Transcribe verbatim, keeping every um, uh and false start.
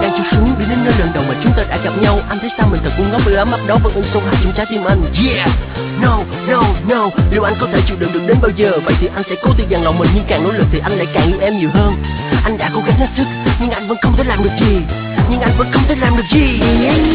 đang trượt xuống đi đến nơi lần đầu mà chúng ta đã gặp nhau. Anh thấy sao mình thật ngu ngốc vì ấm áp đó vẫn in sâu hẳn trong trái tim anh. Yeah, no, no, no. Liệu anh có thể chịu đựng được đến bao giờ? Vậy thì anh sẽ cố tự dằn lòng mình, nhưng càng nỗ lực thì anh lại càng yêu em nhiều hơn. Anh đã cố gắng hết sức nhưng anh vẫn không thể làm được gì, nhưng anh vẫn không thể làm được gì.